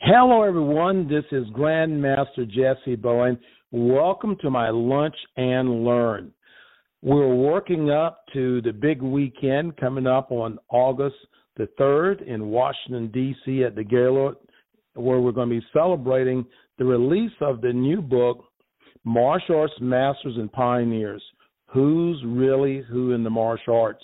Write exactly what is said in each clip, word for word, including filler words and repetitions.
Hello, everyone. This is Grandmaster Jesse Bowen. Welcome to my Lunch and Learn. We're working up to the big weekend coming up on August the third in Washington, D C at the Gaylord, where we're going to be celebrating the release of the new book, Martial Arts Masters and Pioneers, Who's Really Who in the Martial Arts.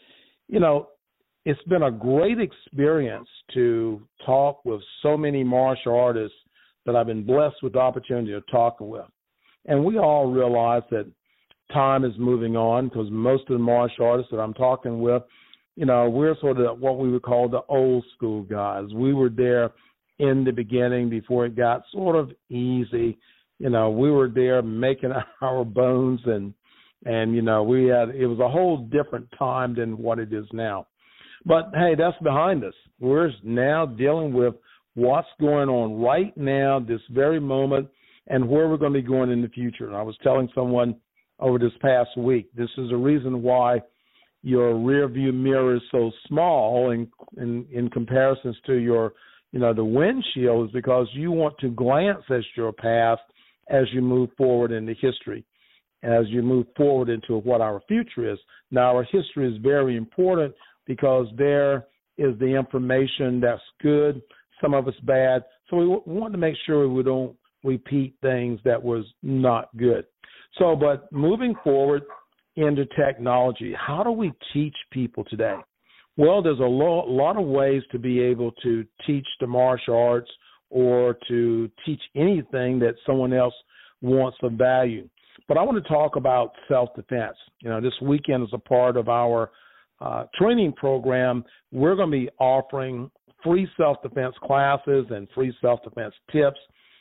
You know, it's been a great experience to talk with so many martial artists that I've been blessed with the opportunity of talking with. And we all realize that time is moving on because most of the martial artists that I'm talking with, you know, we're sort of what we would call the old school guys. We were there in the beginning before it got sort of easy. You know, we were there making our bones and, and you know, we had, it was a whole different time than what it is now. But, hey, that's behind us. We're now dealing with what's going on right now, this very moment, and where we're going to be going in the future. And I was telling someone over this past week, this is the reason why your rear view mirror is so small in, in, in comparisons to your, you know, the windshield is because you want to glance at your past as you move forward into history, as you move forward into what our future is. Now, our history is very important because there is the information that's good, some of it's bad. So we w- want to make sure we don't repeat things that was not good. So, but moving forward into technology, how do we teach people today? Well, there's a lo- lot of ways to be able to teach the martial arts or to teach anything that someone else wants of value. But I want to talk about self-defense. You know, this weekend is a part of our Uh, training program. We're going to be offering free self-defense classes and free self-defense tips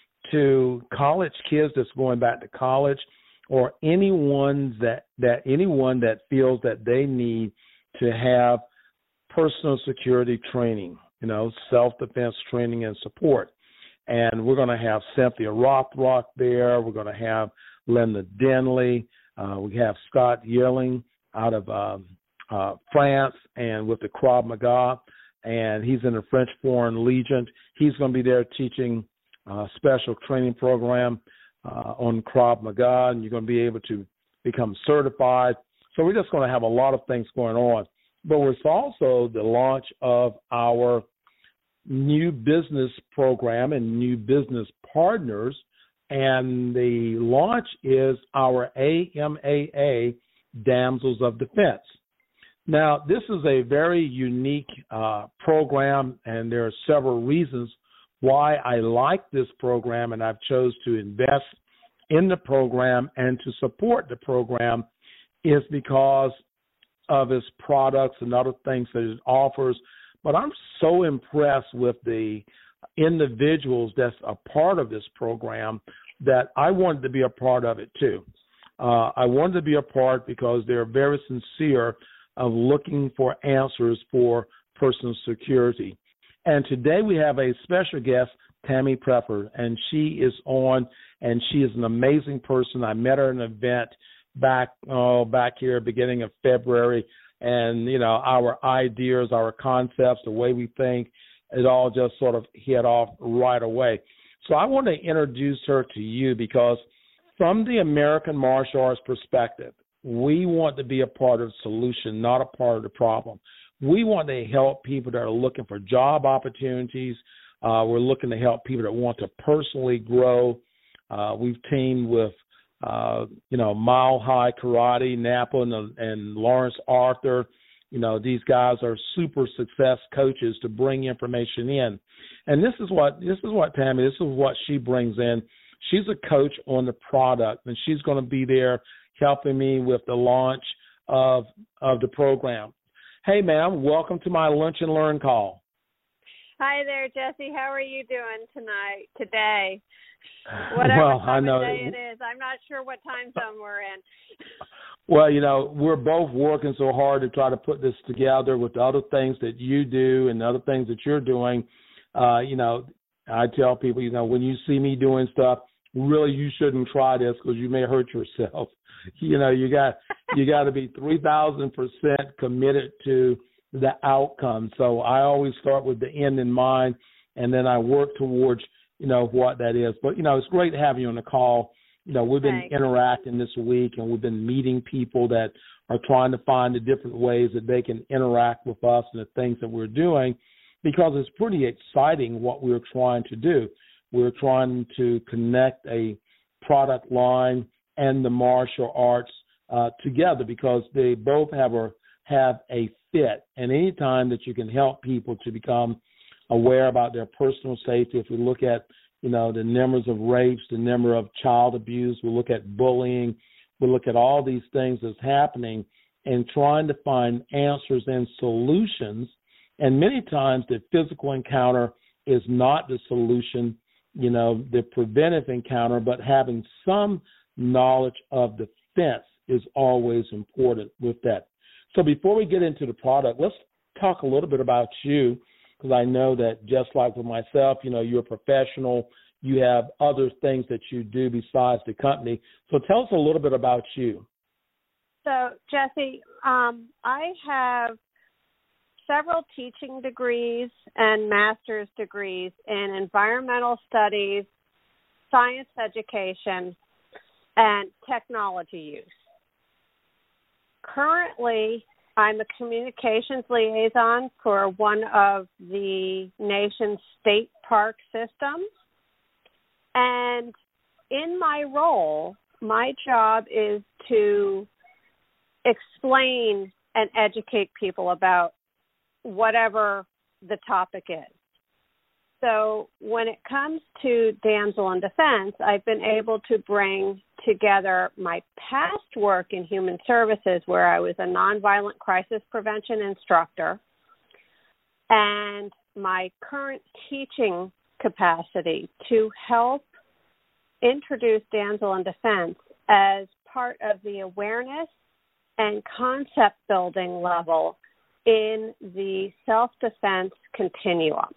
to college kids that's going back to college or anyone that, that anyone that feels that they need to have personal security training, you know, self-defense training and support. And we're going to have Cynthia Rothrock there. We're going to have Linda Denley. Uh, we have Scott Yearling out of um, Uh, France and with the Krav Maga, and he's in the French Foreign Legion. He's going to be there teaching a special training program uh, on Krav Maga, and you're going to be able to become certified. So we're just going to have a lot of things going on. But it's also the launch of our new business program and new business partners, and the launch is our A M A A Damsels of Defense. Now, this is a very unique uh, program, and there are several reasons why I like this program, and I've chose to invest in the program and to support the program is because of its products and other things that it offers. But I'm so impressed with the individuals that's a part of this program that I wanted to be a part of it too. Uh, I wanted to be a part because they're very sincere of looking for answers for personal security. And today we have a special guest, Tammy Prepper, and she is on, and she is an amazing person. I met her at an event back, oh, back here beginning of February, and, you know, our ideas, our concepts, the way we think, it all just sort of hit off right away. So I want to introduce her to you because from the American martial arts perspective, we want to be a part of the solution, not a part of the problem. We want to help people that are looking for job opportunities. Uh, we're looking to help people that want to personally grow. Uh, we've teamed with, uh, you know, Mile High Karate, Napa, and, and Lawrence Arthur. You know, these guys are super success coaches to bring information in. And this is what this is what Tammy, this is what she brings in. She's a coach on the product, and she's going to be there helping me with the launch of of the program. Hey, ma'am, welcome to my Lunch and Learn call. Hi there, Jesse. How are you doing tonight, today? Whatever well, time I know. of day it is. I'm not sure what time zone we're in. Well, you know, we're both working so hard to try to put this together with the other things that you do and the other things that you're doing. Uh, you know, I tell people, you know, when you see me doing stuff, really you shouldn't try this because you may hurt yourself. You know, you got you got to be three thousand percent committed to the outcome. So I always start with the end in mind, and then I work towards, you know, what that is. But, you know, it's great having you on the call. You know, we've been Thanks. interacting this week, and we've been meeting people that are trying to find the different ways that they can interact with us and the things that we're doing, because it's pretty exciting what we're trying to do. We're trying to connect a product line and the martial arts uh, together, because they both have a have a fit. And anytime that you can help people to become aware about their personal safety, if we look at, you know, the numbers of rapes, the number of child abuse, we look at bullying, we look at all these things that's happening, and trying to find answers and solutions. And many times the physical encounter is not the solution, you know, the preventive encounter, but having some knowledge of defense is always important with that. So before we get into the product, let's talk a little bit about you, because I know that just like with myself, you know, you're a professional. You have other things that you do besides the company. So tell us a little bit about you. So, Jesse, um, I have several teaching degrees and master's degrees in environmental studies, science education, and technology use. Currently, I'm a communications liaison for one of the nation's state park systems. And in my role, my job is to explain and educate people about whatever the topic is. So when it comes to Damsel in Defense, I've been able to bring together my past work in human services, where I was a nonviolent crisis prevention instructor, and my current teaching capacity to help introduce Damsel in Defense as part of the awareness and concept building level in the self-defense continuum.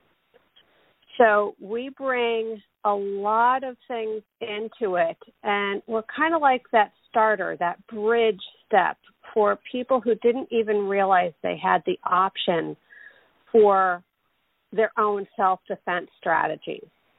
So we bring a lot of things into it, and we're kind of like that starter, that bridge step for people who didn't even realize they had the option for their own self-defense strategies.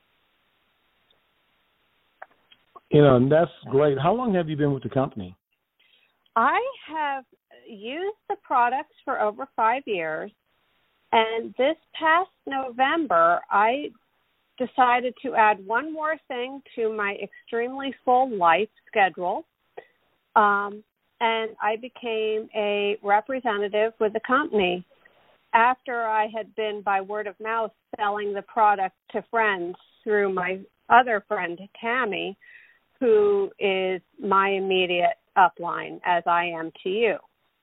You know, and that's great. How long have you been with the company? I have used the products for over five years, and this past November, I decided to add one more thing to my extremely full life schedule, um, and I became a representative with the company after I had been, by word of mouth, selling the product to friends through my other friend, Tammy, who is my immediate upline, as I am to you.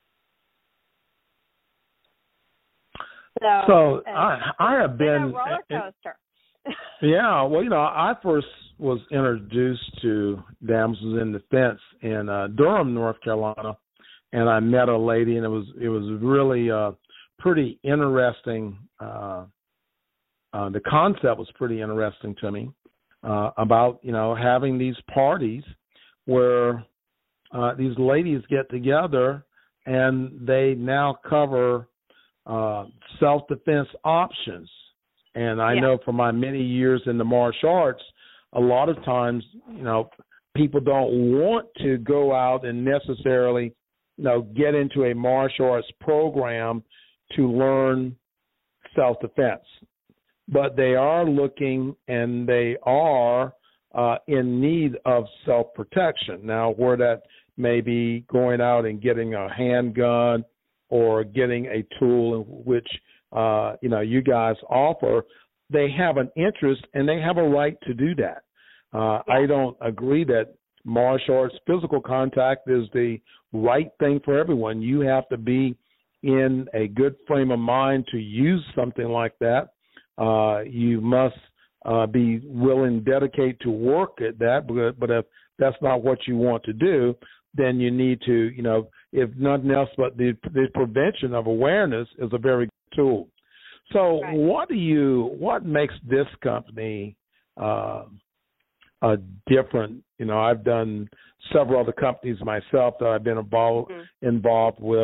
So, so I, I have been, been a roller coaster. Yeah, well, you know, I first was introduced to Damsels in Defense in uh, Durham, North Carolina, and I met a lady, and it was it was really uh, pretty interesting. Uh, uh, the concept was pretty interesting to me uh, about, you know, having these parties where uh, these ladies get together and they now cover uh, self-defense options. And I yeah. know from my many years in the martial arts, a lot of times, you know, people don't want to go out and necessarily, you know, get into a martial arts program to learn self-defense. But they are looking and they are uh, in need of self-protection. Now, where that may be going out and getting a handgun or getting a tool in which Uh, you know, you guys offer, they have an interest and they have a right to do that. Uh, yeah. I don't agree that martial arts physical contact is the right thing for everyone. You have to be in a good frame of mind to use something like that. Uh, you must uh, be willing, dedicate to work at that, but, but if that's not what you want to do, then you need to, you know, if nothing else but the, the prevention of awareness is a very good tool. So right. what do you, what makes this company uh, uh, different? You know, I've done several other companies myself that I've been involved, mm-hmm. involved with.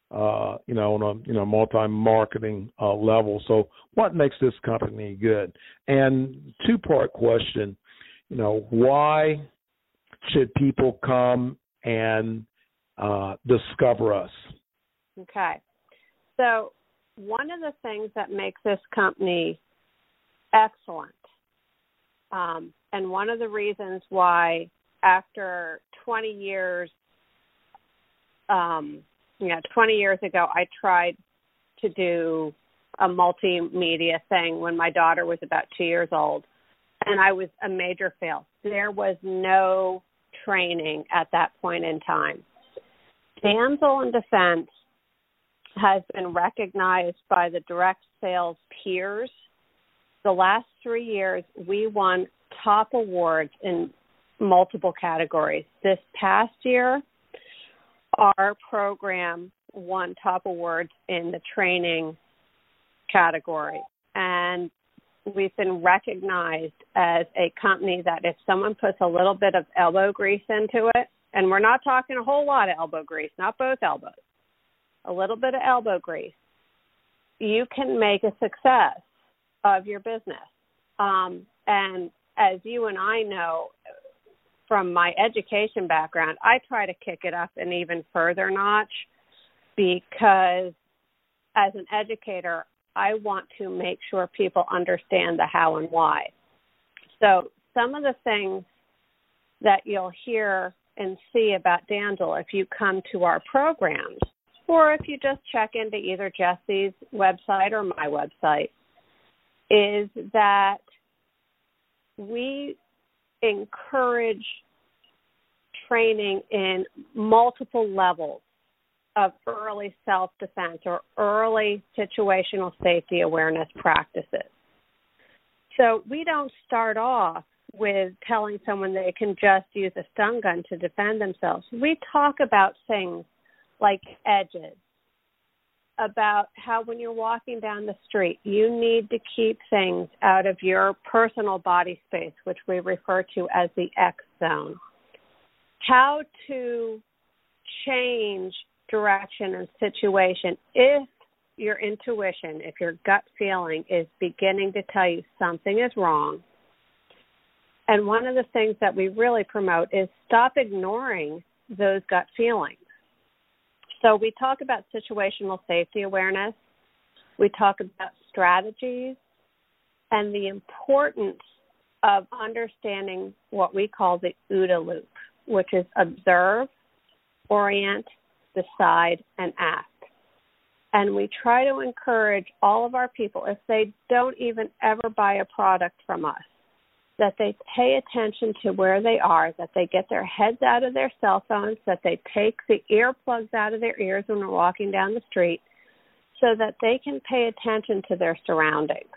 uh, you know, on a you know multi-marketing uh, level. So, what makes this company good? And two-part question, you know, why should people come and uh, discover us? Okay. So, one of the things that makes this company excellent, um, and one of the reasons why after twenty years, um, you know, twenty years ago, I tried to do a multimedia thing when my daughter was about two years old, and I was a major fail. There was no training at that point in time. Damsel in Defense has been recognized by the direct sales peers. The last three years, we won top awards in multiple categories. This past year, our program won top awards in the training category. And we've been recognized as a company that if someone puts a little bit of elbow grease into it, and we're not talking a whole lot of elbow grease, not both elbows, a little bit of elbow grease, you can make a success of your business. Um, and as you and I know from my education background, I try to kick it up an even further notch because as an educator, I want to make sure people understand the how and why. So some of the things that you'll hear and see about Damsel if you come to our programs, or if you just check into either Jesse's website or my website, is that we encourage training in multiple levels of early self-defense or early situational safety awareness practices. So we don't start off with telling someone they can just use a stun gun to defend themselves. We talk about things like edges, about how when you're walking down the street, you need to keep things out of your personal body space, which we refer to as the X zone. How to change direction and situation if your intuition, if your gut feeling is beginning to tell you something is wrong. And one of the things that we really promote is stop ignoring those gut feelings. So we talk about situational safety awareness. We talk about strategies and the importance of understanding what we call the OODA loop, which is observe, orient, decide, and act. And we try to encourage all of our people, if they don't even ever buy a product from us, that they pay attention to where they are, that they get their heads out of their cell phones, that they take the earplugs out of their ears when they're walking down the street so that they can pay attention to their surroundings.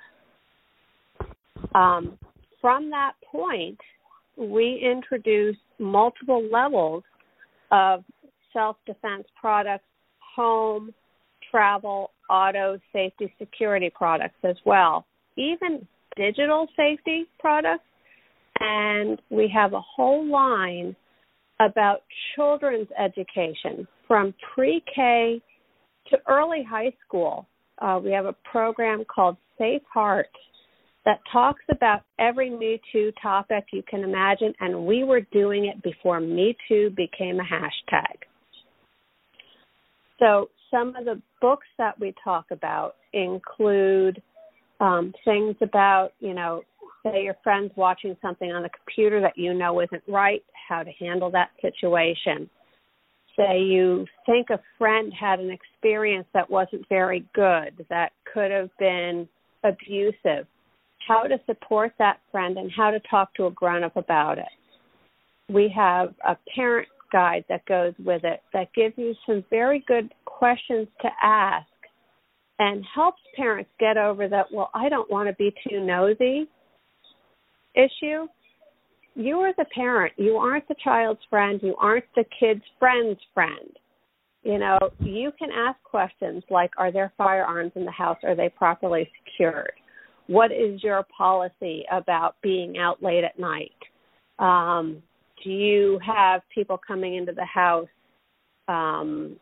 Um, from that point, we introduce multiple levels of self-defense products, home, travel, auto, safety, security products as well, even digital safety products. And we have a whole line about children's education from pre-K to early high school. Uh, we have a program called Safe Heart that talks about every Me Too topic you can imagine, and we were doing it before Me Too became a hashtag. So some of the books that we talk about include um, things about, you know, say your friend's watching something on the computer that you know isn't right, how to handle that situation. Say you think a friend had an experience that wasn't very good, that could have been abusive, how to support that friend and how to talk to a grown-up about it. We have a parent guide that goes with it that gives you some very good questions to ask and helps parents get over that, well, I don't want to be too nosy issue. You are the parent. You aren't the child's friend. You aren't the kid's friend's friend. You know, you can ask questions like, are there firearms in the house? Are they properly secured? What is your policy about being out late at night? Um, do you have people coming into the house, um,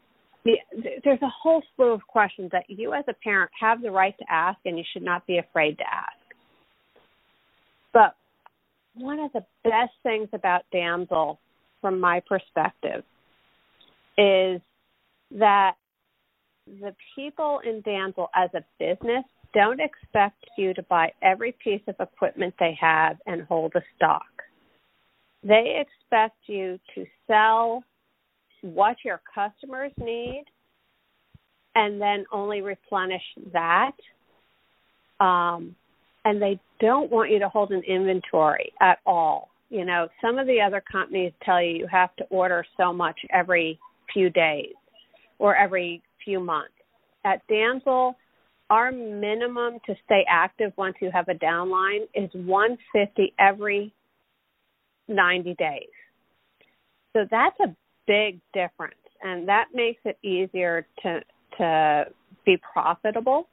there's a whole slew of questions that you as a parent have the right to ask, and you should not be afraid to ask. But one of the best things about Damsel, from my perspective, is that the people in Damsel as a business don't expect you to buy every piece of equipment they have and hold a stock. They expect you to sell what your customers need and then only replenish that. Um, and they don't want you to hold an inventory at all. You know, some of the other companies tell you you have to order so much every few days or every few months. At Damsel, our minimum to stay active once you have a downline is one hundred fifty every ninety days. So that's a big difference, and that makes it easier to to be profitable.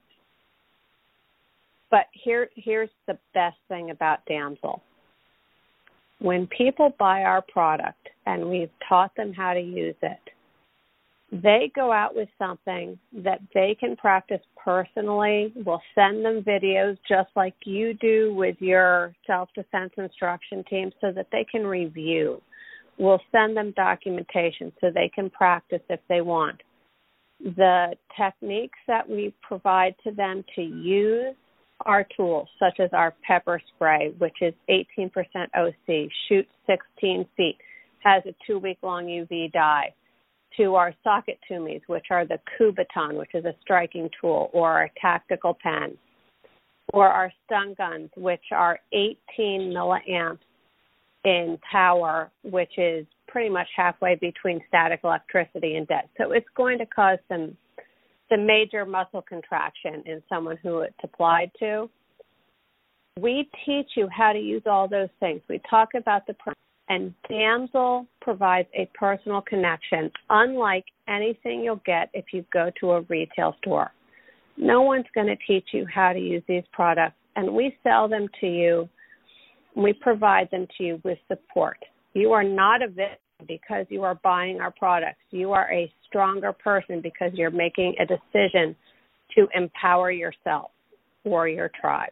But here here's the best thing about Damsel. When people buy our product and we've taught them how to use it, they go out with something that they can practice personally. We'll send them videos just like you do with your self-defense instruction team so that they can review. We'll send them documentation so they can practice if they want. The techniques that we provide to them to use our tools, such as our pepper spray, which is eighteen percent O C, shoots sixteen feet, has a two-week-long U V dye, to our socket tumies, which are the Kubaton, which is a striking tool, or our tactical pen, or our stun guns, which are eighteen milliamps in power, which is pretty much halfway between static electricity and dead. So it's going to cause some some major muscle contraction in someone who it's applied to. We teach you how to use all those things. We talk about the per- and Damsel provides a personal connection, unlike anything you'll get if you go to a retail store. No one's going to teach you how to use these products, and we sell them to you. We provide them to you with support. You are not a victim because you are buying our products. You are a stronger person because you're making a decision to empower yourself or your tribe.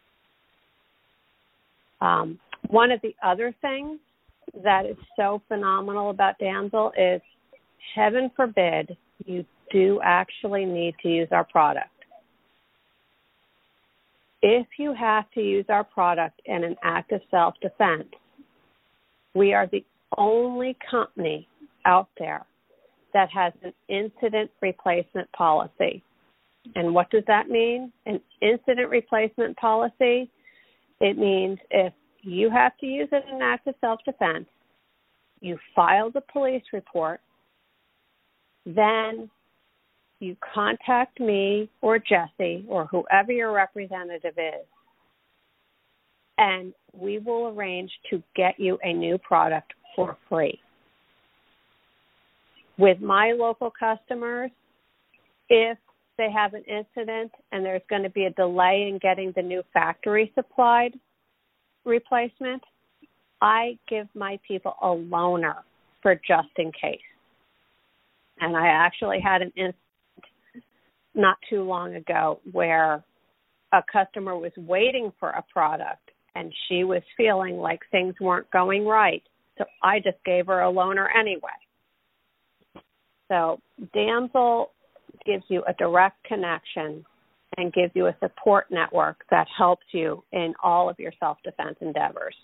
Um, one of the other things that is so phenomenal about Damsel is, heaven forbid, you do actually need to use our product. If you have to use our product in an act of self-defense, we are the only company out there that has an incident replacement policy. And what does that mean? An incident replacement policy, it means if you have to use it in an act of self-defense, you file the police report, then you contact me or Jesse or whoever your representative is, and we will arrange to get you a new product for free. With my local customers, if they have an incident and there's going to be a delay in getting the new factory supplied replacement, I give my people a loaner for just in case. And I actually had an incident not too long ago where a customer was waiting for a product and she was feeling like things weren't going right. So I just gave her a loaner anyway. So Damsel gives you a direct connection and gives you a support network that helps you in all of your self-defense endeavors.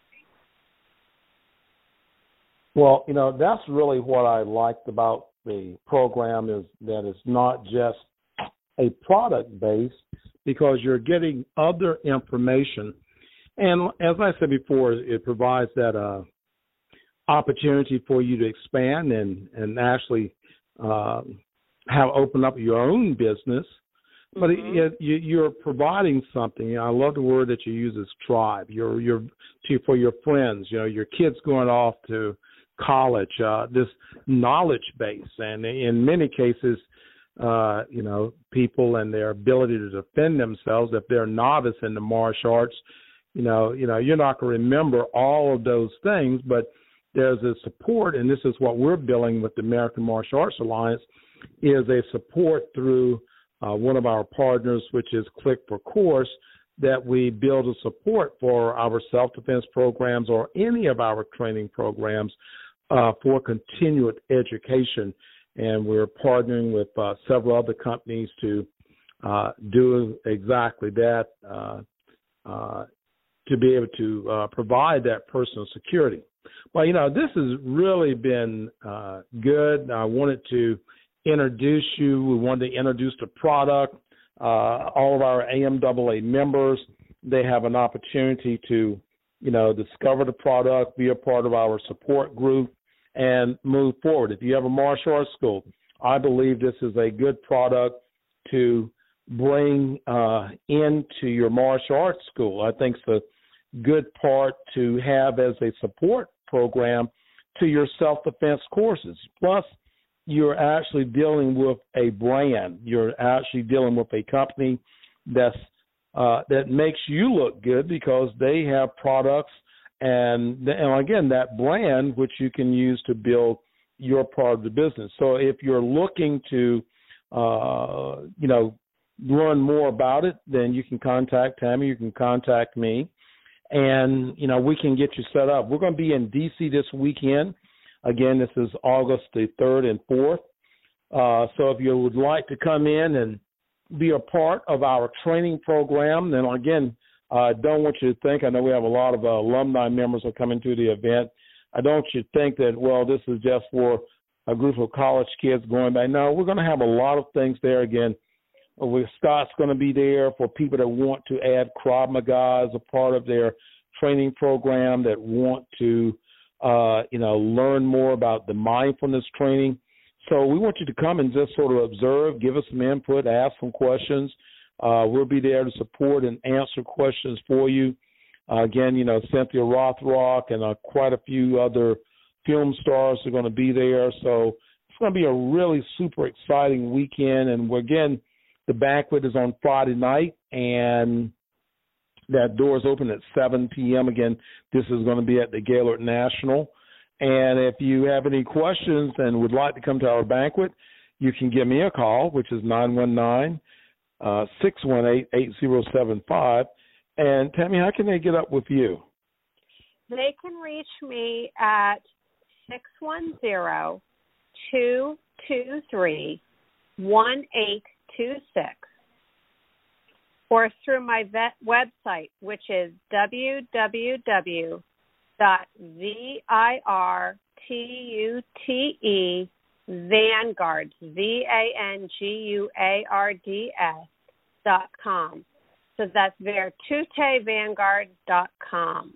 Well, you know, that's really what I liked about the program, is that it's not just a product base, because you're getting other information. And as I said before, it provides that uh, opportunity for you to expand and, and actually uh, have open up your own business. But mm-hmm. it, it, you're providing something. I love the word that you use, is tribe. You're, you're to, for your friends, you know, your kids going off to college, uh, this knowledge base. And in many cases, uh, you know, people and their ability to defend themselves, if they're novice in the martial arts, you know, you know, you're not going to remember all of those things, but there's a support, and this is what we're building with the American Martial Arts Alliance, is a support through uh, one of our partners, which is Click for Course, that we build a support for our self-defense programs or any of our training programs uh, for continued education. And we're partnering with uh, several other companies to uh, do exactly that, uh, uh, to be able to uh, provide that personal security. Well, you know, this has really been uh, good. I wanted to introduce you. We wanted to introduce the product. Uh, all of our A M A A members, they have an opportunity to, you know, discover the product, be a part of our support group, and move forward. If you have a martial arts school, I believe this is a good product to bring uh, into your martial arts school. I think it's a good part to have as a support program to your self-defense courses. Plus, you're actually dealing with a brand. You're actually dealing with a company that's uh, that makes you look good because they have products and, and again, that brand which you can use to build your part of the business. So if you're looking to, uh, you know, learn more about it, then you can contact Tammy. You can contact me, and you know we can get you set up. We're going to be in D C this weekend. Again, this is August the third and fourth. Uh, so if you would like to come in and be a part of our training program, then again, I uh, don't want you to think, I know we have a lot of uh, alumni members who are coming to the event. I don't want you to think that, well, this is just for a group of college kids going by. No, we're going to have a lot of things there again. We, Scott's going to be there for people that want to add Krav Maga as a part of their training program, that want to Uh, you know, learn more about the mindfulness training. So we want you to come and just sort of observe, give us some input, ask some questions. Uh, we'll be there to support and answer questions for you. Uh, again, you know, Cynthia Rothrock and uh, quite a few other film stars are going to be there. So it's going to be a really super exciting weekend. And again, the banquet is on Friday night, and that door is open at seven p.m. Again, this is going to be at the Gaylord National. And if you have any questions and would like to come to our banquet, you can give me a call, which is nine one nine, six one eight, eight zero seven five. And Tammy, how can they get up with you? They can reach me at six one zero, two two three, one eight two six. Or through my vet website, which is w w w dot virtute vanguard, V A N G U A R D S dot com. So that's virtute vanguard dot com.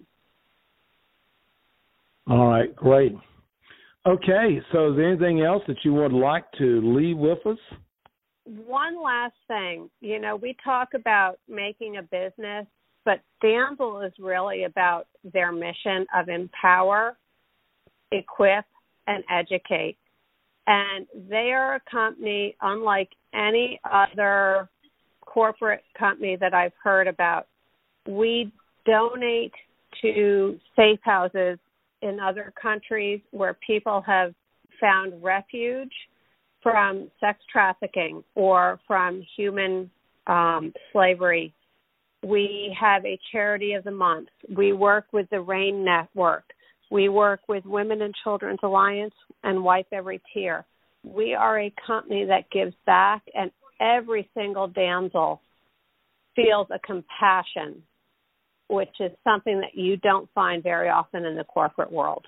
All right, great. Okay, so is there anything else that you would like to leave with us? One last thing, you know, we talk about making a business, but Damsel is really about their mission of empower, equip, and educate. And they are a company unlike any other corporate company that I've heard about. We donate to safe houses in other countries where people have found refuge from sex trafficking or from human um, slavery. We have a charity of the month. We work with the RAIN Network. We work with Women and Children's Alliance and Wipe Every Tear. We are a company that gives back, and every single damsel feels a compassion, which is something that you don't find very often in the corporate world.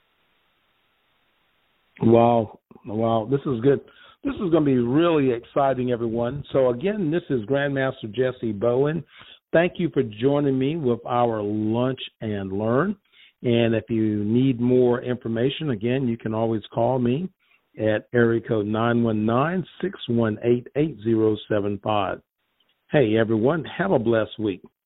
Wow. Wow. This is good. This is going to be really exciting, everyone. So, again, this is Grandmaster Jesse Bowen. Thank you for joining me with our Lunch and Learn. And if you need more information, again, you can always call me at area code nine one nine, six one eight, eight zero seven five. Hey, everyone, have a blessed week.